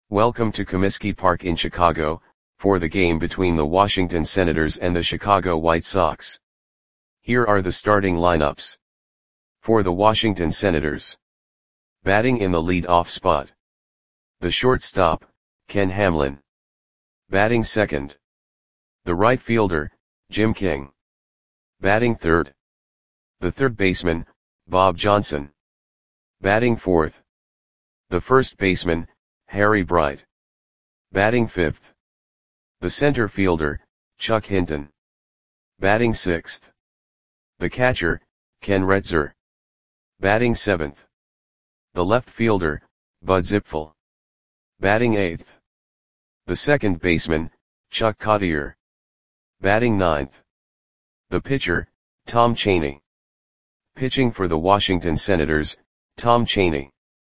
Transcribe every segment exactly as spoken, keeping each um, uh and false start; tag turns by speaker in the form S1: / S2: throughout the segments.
S1: Welcome to Comiskey Park in Chicago, for the game between the Washington Senators and the Chicago White Sox. Here are the starting lineups. For the Washington Senators. Batting in the lead-off spot. The shortstop, Ken Hamlin. Batting second. The right fielder, Jim King. Batting third. The third baseman, Bob Johnson. Batting fourth. The first baseman, Harry Bright. Batting fifth. The center fielder, Chuck Hinton. Batting sixth. The catcher, Ken Retzer. Batting seventh. The left fielder, Bud Zipfel. Batting eighth. The second baseman, Chuck Cottier. Batting ninth. The pitcher, Tom Cheney. Pitching for the Washington Senators, Tom Cheney.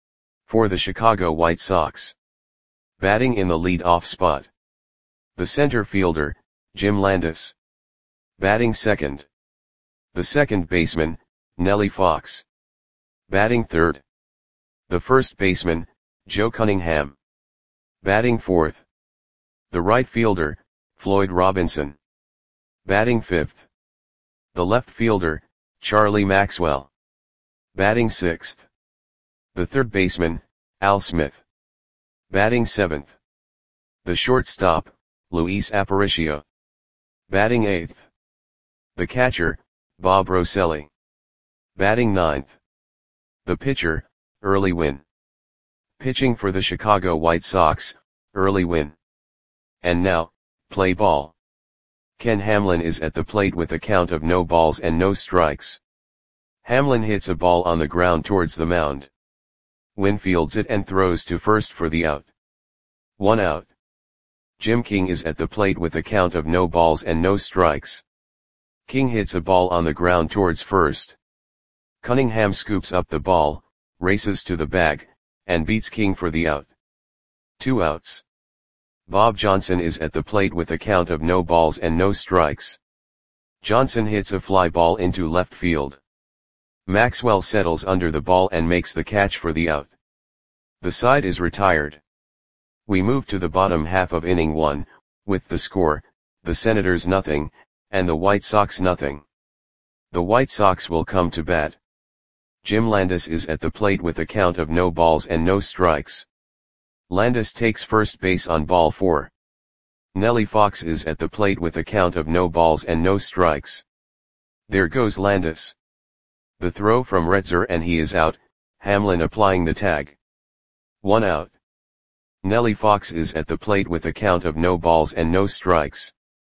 S1: For the Chicago White Sox. Batting in the lead-off spot. The center fielder, Jim Landis. Batting second. The second baseman, Nellie Fox. Batting third. The first baseman, Joe Cunningham. Batting fourth. The right fielder, Floyd Robinson. Batting fifth. The left fielder, Charlie Maxwell. Batting sixth. The third baseman, Al Smith. Batting seventh. The shortstop, Luis Aparicio. Batting eighth. The catcher, Bob Rosselli. Batting ninth. The pitcher, Early Wynn. Pitching for the Chicago White Sox, Early Wynn. And now, play ball. Ken Hamlin is at the plate with a count of no balls and no strikes. Hamlin hits a ball on the ground towards the mound. Wynn fields it and throws to first for the out. One out. Jim King is at the plate with a count of no balls and no strikes. King hits a ball on the ground towards first. Cunningham scoops up the ball, races to the bag, and beats King for the out. Two outs. Bob Johnson is at the plate with a count of no balls and no strikes. Johnson hits a fly ball into left field. Maxwell settles under the ball and makes the catch for the out. The side is retired. We move to the bottom half of inning one, with the score, the Senators nothing, and the White Sox nothing. The White Sox will come to bat. Jim Landis is at the plate with a count of no balls and no strikes. Landis takes first base on ball four. Nellie Fox is at the plate with a count of no balls and no strikes. There goes Landis. The throw from Retzer and he is out, Hamlin applying the tag. One out. Nellie Fox is at the plate with a count of no balls and no strikes.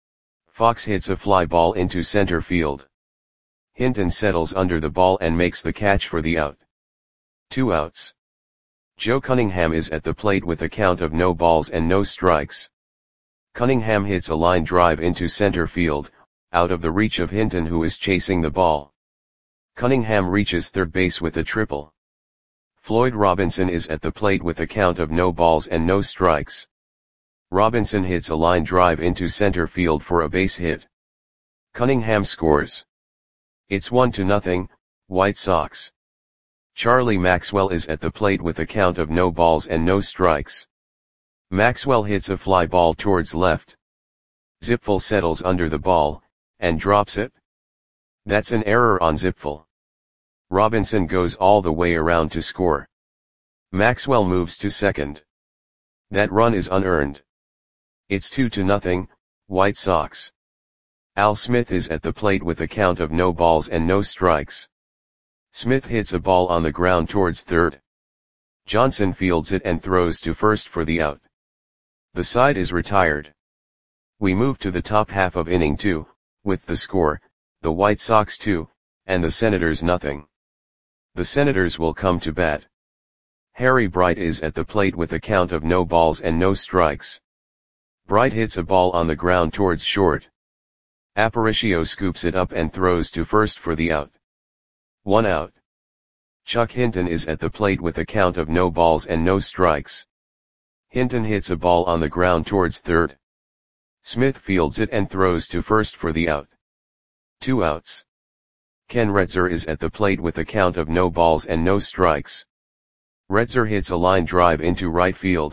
S1: Fox hits a fly ball into center field. Hinton settles under the ball and makes the catch for the out. Two outs. Joe Cunningham is at the plate with a count of no balls and no strikes. Cunningham hits a line drive into center field, out of the reach of Hinton who is chasing the ball. Cunningham reaches third base with a triple. Floyd Robinson is at the plate with a count of no balls and no strikes. Robinson hits a line drive into center field for a base hit. Cunningham scores. It's one to nothing, White Sox. Charlie Maxwell is at the plate with a count of no balls and no strikes. Maxwell hits a fly ball towards left. Zipfel settles under the ball, and drops it. That's an error on Zipfel. Robinson goes all the way around to score. Maxwell moves to second. That run is unearned. It's two to nothing, White Sox. Al Smith is at the plate with a count of no balls and no strikes. Smith hits a ball on the ground towards third. Johnson fields it and throws to first for the out. The side is retired. We move to the top half of inning two, with the score, the White Sox two, and the Senators nothing. The Senators will come to bat. Harry Bright is at the plate with a count of no balls and no strikes. Bright hits a ball on the ground towards short. Aparicio scoops it up and throws to first for the out. One out. Chuck Hinton is at the plate with a count of no balls and no strikes. Hinton hits a ball on the ground towards third. Smith fields it and throws to first for the out. Two outs. Ken Retzer is at the plate with a count of no balls and no strikes. Retzer hits a line drive into right field,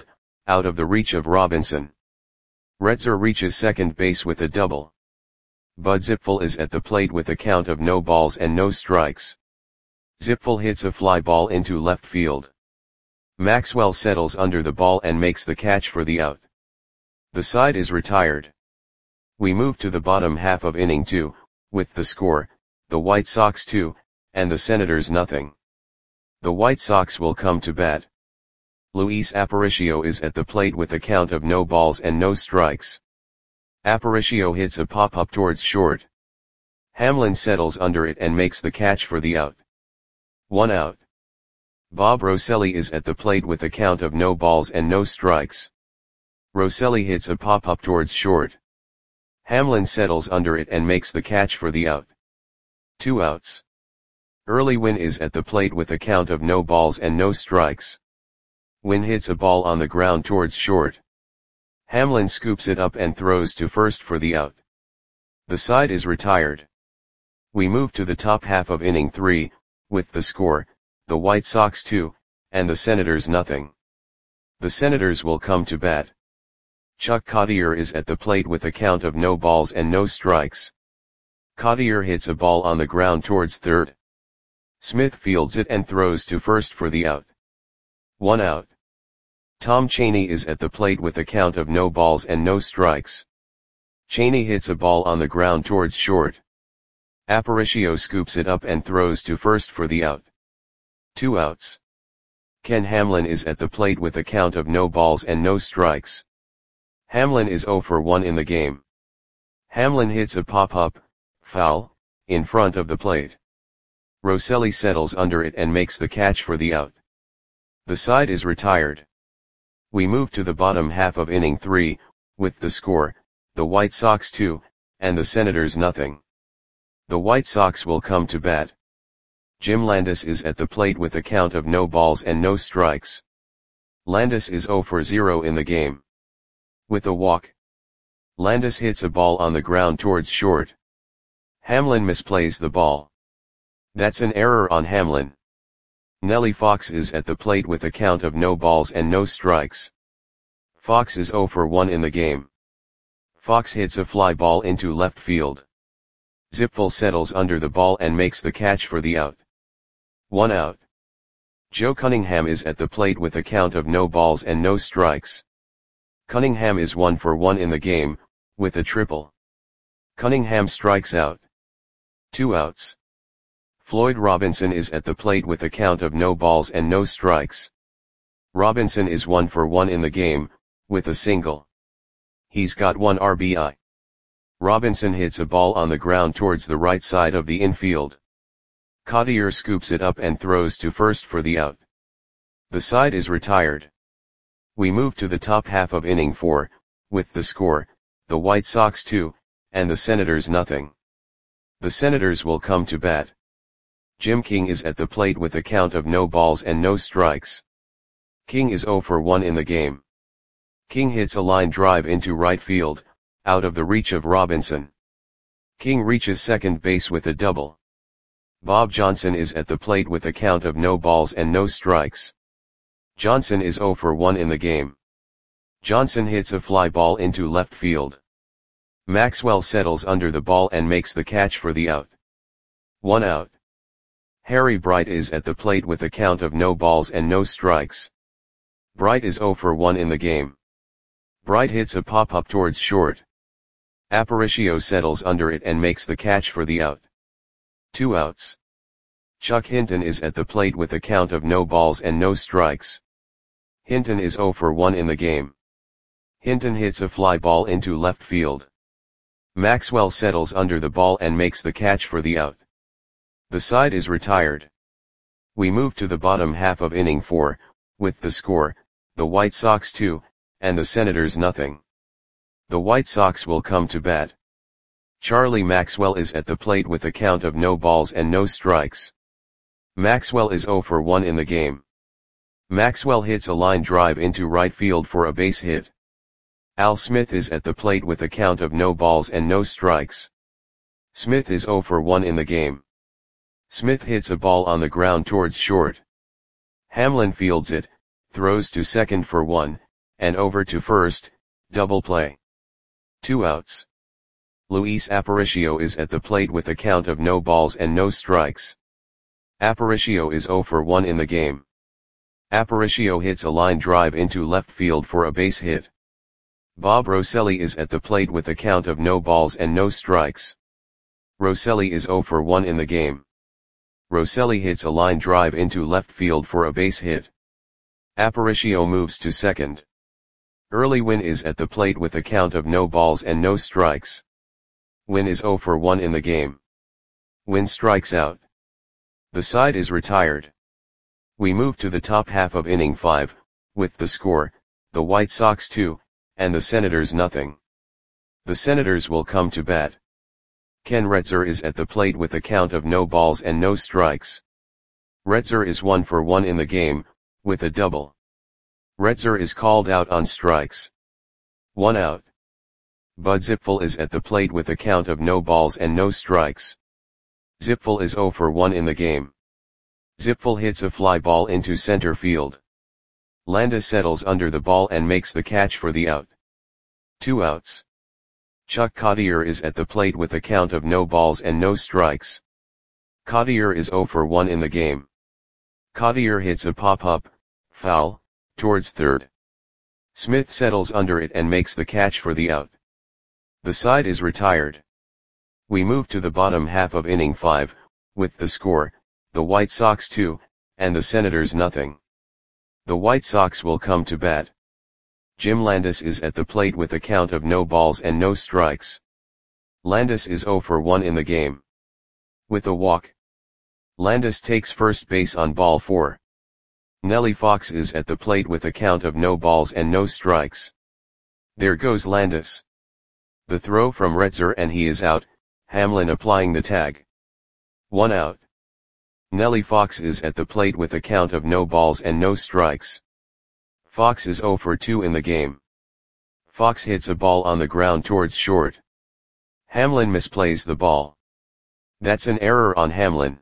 S1: out of the reach of Robinson. Retzer reaches second base with a double. Bud Zipfel is at the plate with a count of no balls and no strikes. Zipfel hits a fly ball into left field. Maxwell settles under the ball and makes the catch for the out. The side is retired. We move to the bottom half of inning two, with the score, the White Sox two, and the Senators nothing. The White Sox will come to bat. Luis Aparicio is at the plate with a count of no balls and no strikes. Aparicio hits a pop-up towards short. Hamlin settles under it and makes the catch for the out. One out. Bob Rosselli is at the plate with a count of no balls and no strikes. Rosselli hits a pop-up towards short. Hamlin settles under it and makes the catch for the out. Two outs. Early Wynn is at the plate with a count of no balls and no strikes. Wynn hits a ball on the ground towards short. Hamlin scoops it up and throws to first for the out. The side is retired. We move to the top half of inning three, with the score, the White Sox two, and the Senators nothing. The Senators will come to bat. Chuck Cottier is at the plate with a count of no balls and no strikes. Cottier hits a ball on the ground towards third. Smith fields it and throws to first for the out. One out. Tom Cheney is at the plate with a count of no balls and no strikes. Cheney hits a ball on the ground towards short. Aparicio scoops it up and throws to first for the out. Two outs. Ken Hamlin is at the plate with a count of no balls and no strikes. Hamlin is oh for one in the game. Hamlin hits a pop-up, foul, in front of the plate. Rosselli settles under it and makes the catch for the out. The side is retired. We move to the bottom half of inning three, with the score, the White Sox two, and the Senators nothing. The White Sox will come to bat. Jim Landis is at the plate with a count of no balls and no strikes. Landis is oh for zero in the game. With a walk. Landis hits a ball on the ground towards short. Hamlin misplays the ball. That's an error on Hamlin. Nellie Fox is at the plate with a count of no balls and no strikes. Fox is oh for one in the game. Fox hits a fly ball into left field. Zipfel settles under the ball and makes the catch for the out. One out. Joe Cunningham is at the plate with a count of no balls and no strikes. Cunningham is one for one in the game, with a triple. Cunningham strikes out. Two outs. Floyd Robinson is at the plate with a count of no balls and no strikes. Robinson is one for one in the game, with a single. He's got one R B I. Robinson hits a ball on the ground towards the right side of the infield. Cottier scoops it up and throws to first for the out. The side is retired. We move to the top half of inning four, with the score, the White Sox two, and the Senators nothing. The Senators will come to bat. Jim King is at the plate with a count of no balls and no strikes. King is oh for one in the game. King hits a line drive into right field, out of the reach of Robinson. King reaches second base with a double. Bob Johnson is at the plate with a count of no balls and no strikes. Johnson is oh for one in the game. Johnson hits a fly ball into left field. Maxwell settles under the ball and makes the catch for the out. One out. Harry Bright is at the plate with a count of no balls and no strikes. Bright is oh for one in the game. Bright hits a pop-up towards short. Aparicio settles under it and makes the catch for the out. Two outs. Chuck Hinton is at the plate with a count of no balls and no strikes. Hinton is oh for one in the game. Hinton hits a fly ball into left field. Maxwell settles under the ball and makes the catch for the out. The side is retired. We move to the bottom half of inning four, with the score, the White Sox two, and the Senators nothing. The White Sox will come to bat. Charlie Maxwell is at the plate with a count of no balls and no strikes. Maxwell is oh for one in the game. Maxwell hits a line drive into right field for a base hit. Al Smith is at the plate with a count of no balls and no strikes. Smith is oh for one in the game. Smith hits a ball on the ground towards short. Hamlin fields it, throws to second for one, and over to first, double play. Two outs. Luis Aparicio is at the plate with a count of no balls and no strikes. Aparicio is zero for one in the game. Aparicio hits a line drive into left field for a base hit. Bob Rosselli is at the plate with a count of no balls and no strikes. Rosselli is zero for one in the game. Rosselli hits a line drive into left field for a base hit. Aparicio moves to second. Early Win is at the plate with a count of no balls and no strikes. Win is zero for one in the game. Win strikes out. The side is retired. We move to the top half of inning five, with the score, the White Sox two, and the Senators nothing. The Senators will come to bat. Ken Retzer is at the plate with a count of no balls and no strikes. Retzer is one for one in the game, with a double. Retzer is called out on strikes. One out. Bud Zipfel is at the plate with a count of no balls and no strikes. Zipfel is zero for one in the game. Zipfel hits a fly ball into center field. Landis settles under the ball and makes the catch for the out. Two outs. Chuck Cottier is at the plate with a count of no balls and no strikes. Cottier is zero for one in the game. Cottier hits a pop-up, foul, towards third. Smith settles under it and makes the catch for the out. The side is retired. We move to the bottom half of inning five, with the score, the White Sox two, and the Senators nothing. The White Sox will come to bat. Jim Landis is at the plate with a count of no balls and no strikes. Landis is zero for one in the game. With a walk. Landis takes first base on ball four. Nellie Fox is at the plate with a count of no balls and no strikes. There goes Landis. The throw from Retzer and he is out, Hamlin applying the tag. One out. Nellie Fox is at the plate with a count of no balls and no strikes. Fox is zero for two in the game. Fox hits a ball on the ground towards short. Hamlin misplays the ball. That's an error on Hamlin.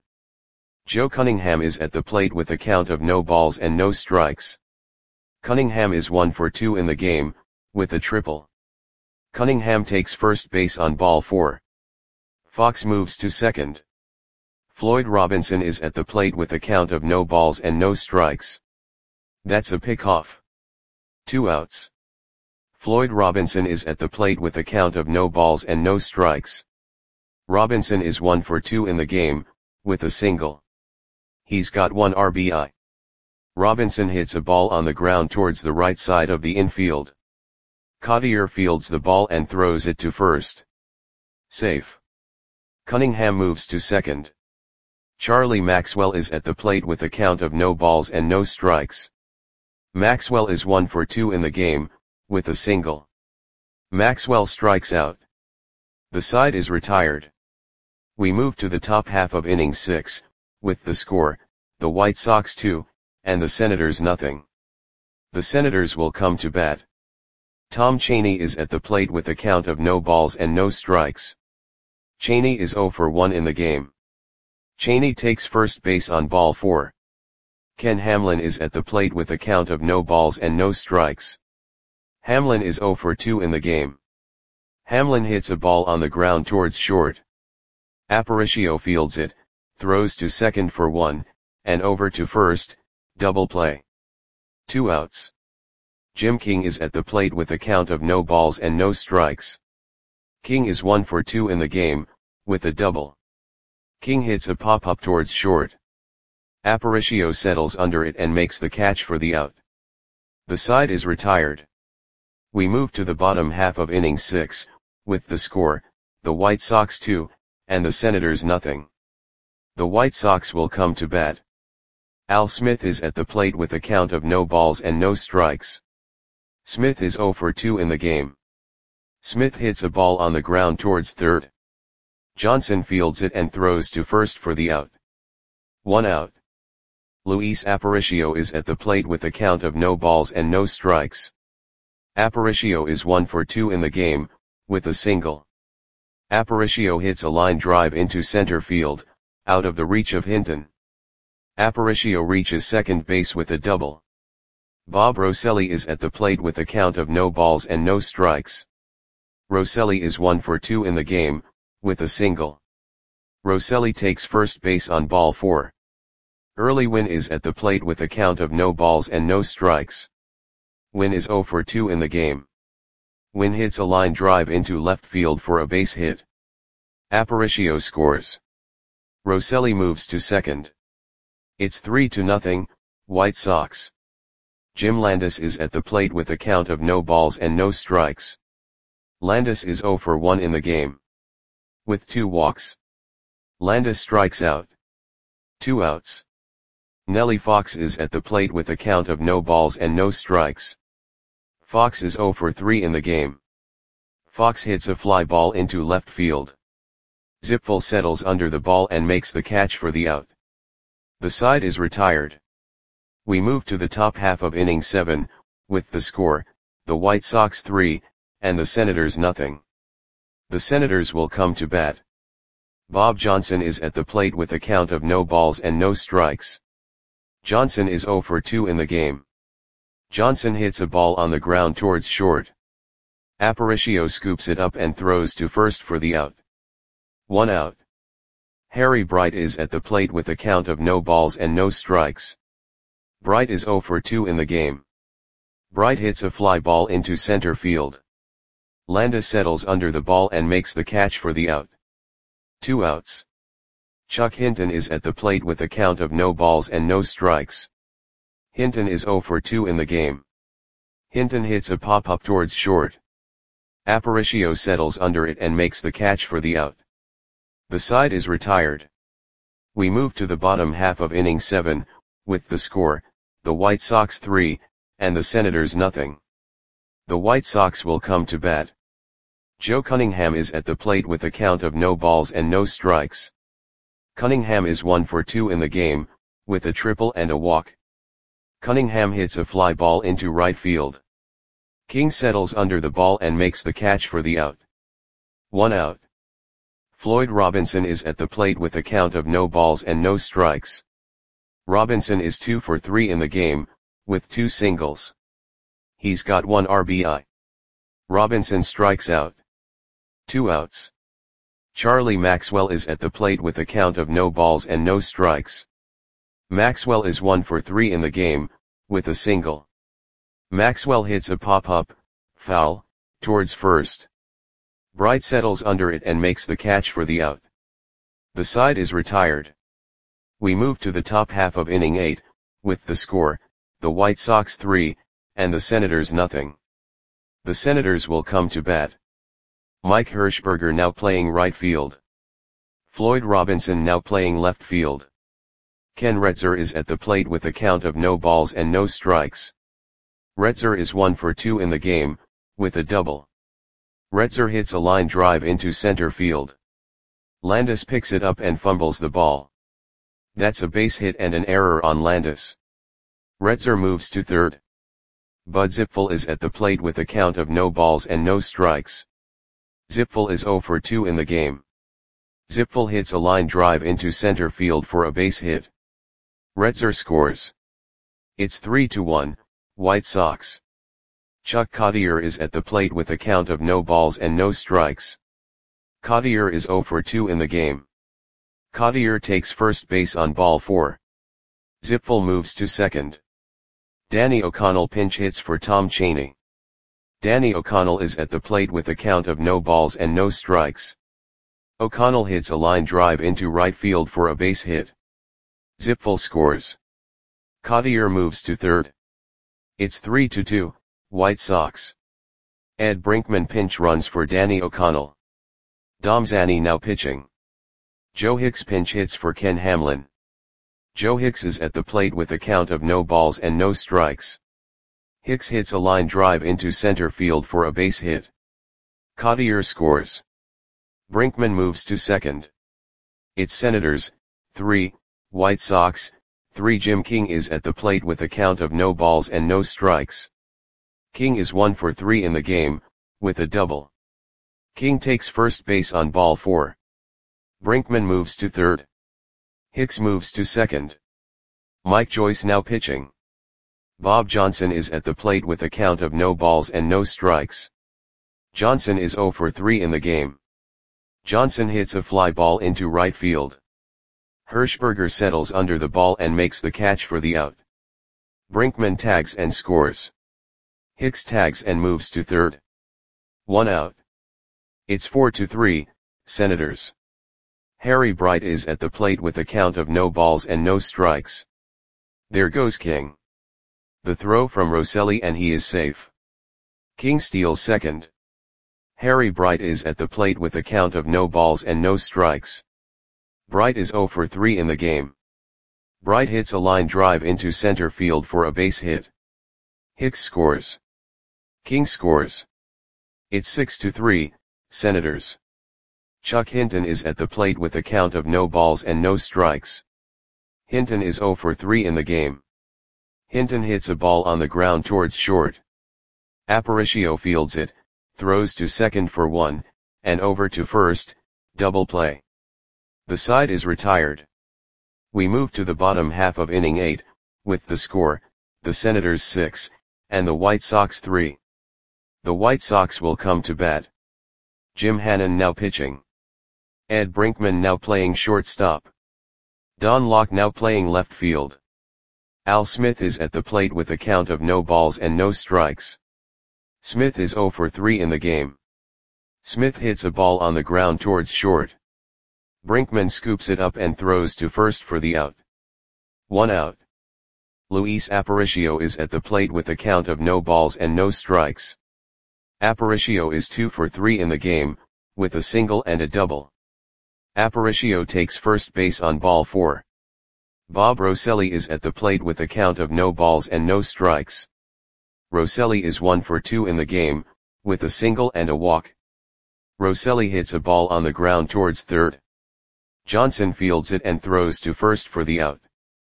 S1: Joe Cunningham is at the plate with a count of no balls and no strikes. Cunningham is one for two in the game, with a triple. Cunningham takes first base on ball four. Fox moves to second. Floyd Robinson is at the plate with a count of no balls and no strikes. That's a pickoff. Two outs. Floyd Robinson is at the plate with a count of no balls and no strikes. Robinson is one for two in the game, with a single. He's got one R B I. Robinson hits a ball on the ground towards the right side of the infield. Cottier fields the ball and throws it to first. Safe. Cunningham moves to second. Charlie Maxwell is at the plate with a count of no balls and no strikes. Maxwell is one for two in the game, with a single. Maxwell strikes out. The side is retired. We move to the top half of inning six, with the score, the White Sox two, and the Senators nothing. The Senators will come to bat. Tom Cheney is at the plate with a count of no balls and no strikes. Cheney is zero for one in the game. Cheney takes first base on ball four. Ken Hamlin is at the plate with a count of no balls and no strikes. Hamlin is zero for two in the game. Hamlin hits a ball on the ground towards short. Aparicio fields it, throws to second for one, and over to first, double play. Two outs. Jim King is at the plate with a count of no balls and no strikes. King is one for two in the game, with a double. King hits a pop-up towards short. Aparicio settles under it and makes the catch for the out. The side is retired. We move to the bottom half of inning six, with the score, the White Sox two, and the Senators nothing. The White Sox will come to bat. Al Smith is at the plate with a count of no balls and no strikes. Smith is zero for two in the game. Smith hits a ball on the ground towards third. Johnson fields it and throws to first for the out. One out. Luis Aparicio is at the plate with a count of no balls and no strikes. Aparicio is one for two in the game, with a single. Aparicio hits a line drive into center field, out of the reach of Hinton. Aparicio reaches second base with a double. Bob Rosselli is at the plate with a count of no balls and no strikes. Rosselli is one for two in the game, with a single. Rosselli takes first base on ball four. Early Win is at the plate with a count of no balls and no strikes. Win is zero for two in the game. Win hits a line drive into left field for a base hit. Aparicio scores. Rosselli moves to second. It's three to nothing, White Sox. Jim Landis is at the plate with a count of no balls and no strikes. Landis is zero for one in the game. With two walks. Landis strikes out. Two outs. Nellie Fox is at the plate with a count of no balls and no strikes. Fox is zero for three in the game. Fox hits a fly ball into left field. Zipfel settles under the ball and makes the catch for the out. The side is retired. We move to the top half of inning seven, with the score, the White Sox three, and the Senators nothing. The Senators will come to bat. Bob Johnson is at the plate with a count of no balls and no strikes. Johnson is zero for two in the game. Johnson hits a ball on the ground towards short. Aparicio scoops it up and throws to first for the out. One out. Harry Bright is at the plate with a count of no balls and no strikes. Bright is zero for two in the game. Bright hits a fly ball into center field. Landis settles under the ball and makes the catch for the out. Two outs. Chuck Hinton is at the plate with a count of no balls and no strikes. Hinton is zero for two in the game. Hinton hits a pop-up towards short. Aparicio settles under it and makes the catch for the out. The side is retired. We move to the bottom half of inning seven, with the score, the White Sox three, and the Senators nothing. The White Sox will come to bat. Joe Cunningham is at the plate with a count of no balls and no strikes. Cunningham is one for two in the game, with a triple and a walk. Cunningham hits a fly ball into right field. King settles under the ball and makes the catch for the out. One out. Floyd Robinson is at the plate with a count of no balls and no strikes. Robinson is two for three in the game, with two singles. He's got one R B I. Robinson strikes out. Two outs. Charlie Maxwell is at the plate with a count of no balls and no strikes. Maxwell is one for three in the game, with a single. Maxwell hits a pop-up, foul, towards first. Bright settles under it and makes the catch for the out. The side is retired. We move to the top half of inning eight, with the score, the White Sox three, and the Senators nothing. The Senators will come to bat. Mike Hirschberger now playing right field. Floyd Robinson now playing left field. Ken Retzer is at the plate with a count of no balls and no strikes. Retzer is one for two in the game, with a double. Retzer hits a line drive into center field. Landis picks it up and fumbles the ball. That's a base hit and an error on Landis. Retzer moves to third. Bud Zipfel is at the plate with a count of no balls and no strikes. Zipfel is zero for two in the game. Zipfel hits a line drive into center field for a base hit. Retzer scores. It's three to one, White Sox. Chuck Cottier is at the plate with a count of no balls and no strikes. Cottier is zero for two in the game. Cottier takes first base on ball four. Zipfel moves to second. Danny O'Connell pinch hits for Tom Chaney. Danny O'Connell is at the plate with a count of no balls and no strikes. O'Connell hits a line drive into right field for a base hit. Zipfel scores. Cottier moves to third. It's three to two, White Sox. Ed Brinkman pinch runs for Danny O'Connell. Dom Zanny now pitching. Joe Hicks pinch hits for Ken Hamlin. Joe Hicks is at the plate with a count of no balls and no strikes. Hicks hits a line drive into center field for a base hit. Cottier scores. Brinkman moves to second. It's Senators, three, White Sox, three. Jim King is at the plate with a count of no balls and no strikes. King is one for three in the game, with a double. King takes first base on ball four. Brinkman moves to third. Hicks moves to second. Mike Joyce now pitching. Bob Johnson is at the plate with a count of no balls and no strikes. Johnson is zero for three in the game. Johnson hits a fly ball into right field. Hirschberger settles under the ball and makes the catch for the out. Brinkman tags and scores. Hicks tags and moves to third. One out. It's four to three, Senators. Harry Bright is at the plate with a count of no balls and no strikes. There goes King. The throw from Rosselli and he is safe. King steals second. Harry Bright is at the plate with a count of no balls and no strikes. Bright is zero for three in the game. Bright hits a line drive into center field for a base hit. Hicks scores. King scores. It's six to three, Senators. Chuck Hinton is at the plate with a count of no balls and no strikes. Hinton is zero for three in the game. Hinton hits a ball on the ground towards short. Aparicio fields it, throws to second for one, and over to first, double play. The side is retired. We move to the bottom half of inning eight, with the score, the Senators six, and the White Sox three. The White Sox will come to bat. Jim Hannon now pitching. Ed Brinkman now playing shortstop. Don Locke now playing left field. Al Smith is at the plate with a count of no balls and no strikes. Smith is zero for three in the game. Smith hits a ball on the ground towards short. Brinkman scoops it up and throws to first for the out. One out. Luis Aparicio is at the plate with a count of no balls and no strikes. Aparicio is two for three in the game, with a single and a double. Aparicio takes first base on ball four. Bob Rosselli is at the plate with a count of no balls and no strikes. Rosselli is one for two in the game, with a single and a walk. Rosselli hits a ball on the ground towards third. Johnson fields it and throws to first for the out.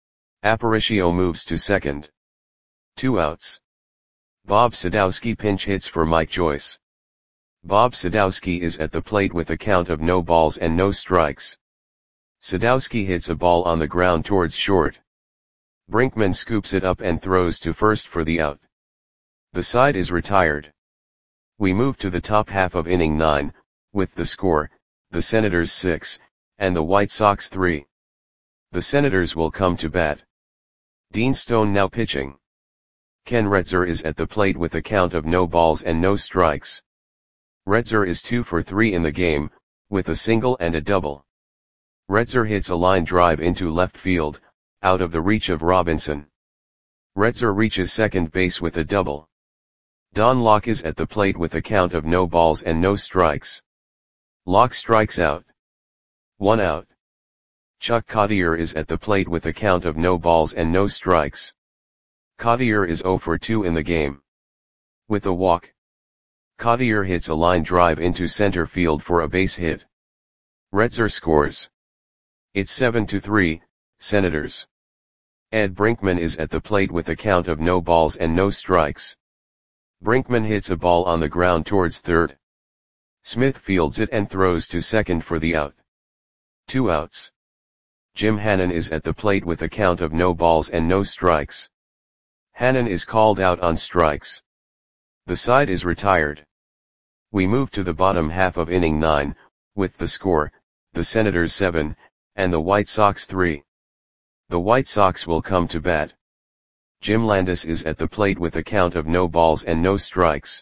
S1: Aparicio moves to second. Two outs. Bob Sadowski pinch hits for Mike Joyce. Bob Sadowski is at the plate with a count of no balls and no strikes. Sadowski hits a ball on the ground towards short. Brinkman scoops it up and throws to first for the out. The side is retired. We move to the top half of inning nine, with the score, the Senators six, and the White Sox three. The Senators will come to bat. Dean Stone now pitching. Ken Retzer is at the plate with a count of no balls and no strikes. Retzer is two for three in the game, with a single and a double. Retzer hits a line drive into left field, out of the reach of Robinson. Retzer reaches second base with a double. Don Locke is at the plate with a count of no balls and no strikes. Locke strikes out. One out. Chuck Cottier is at the plate with a count of no balls and no strikes. Cottier is zero for two in the game. With a walk. Cottier hits a line drive into center field for a base hit. Retzer scores. It's seven to three, Senators. Ed Brinkman is at the plate with a count of no balls and no strikes. Brinkman hits a ball on the ground towards third. Smith fields it and throws to second for the out. Two outs. Jim Hannon is at the plate with a count of no balls and no strikes. Hannon is called out on strikes. The side is retired. We move to the bottom half of inning nine, with the score, the Senators seven, and the White Sox three. The White Sox will come to bat. Jim Landis is at the plate with a count of no balls and no strikes.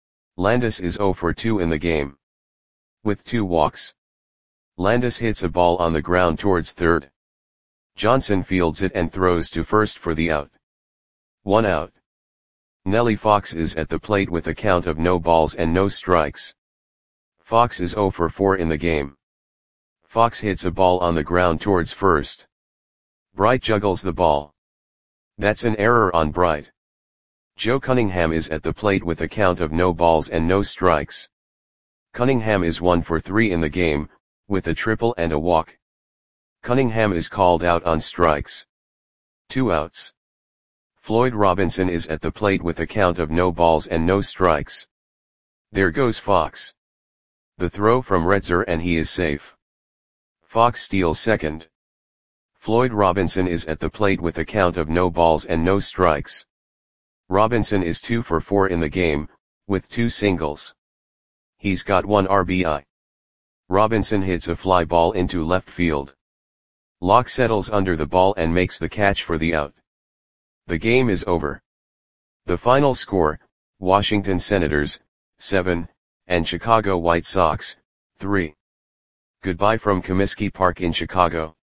S1: Landis is zero for two in the game. With two walks. Landis hits a ball on the ground towards third. Johnson fields it and throws to first for the out. One out. Nellie Fox is at the plate with a count of no balls and no strikes. Fox is zero for four in the game. Fox hits a ball on the ground towards first. Bright juggles the ball. That's an error on Bright. Joe Cunningham is at the plate with a count of no balls and no strikes. Cunningham is one for three in the game, with a triple and a walk. Cunningham is called out on strikes. Two outs. Floyd Robinson is at the plate with a count of no balls and no strikes. There goes Fox. The throw from Retzer and he is safe. Fox steals second. Floyd Robinson is at the plate with a count of no balls and no strikes. Robinson is two for four in the game, with two singles. He's got one R B I. Robinson hits a fly ball into left field. Locke settles under the ball and makes the catch for the out. The game is over. The final score, Washington Senators, seven, and Chicago White Sox, three. Goodbye from Comiskey Park in Chicago.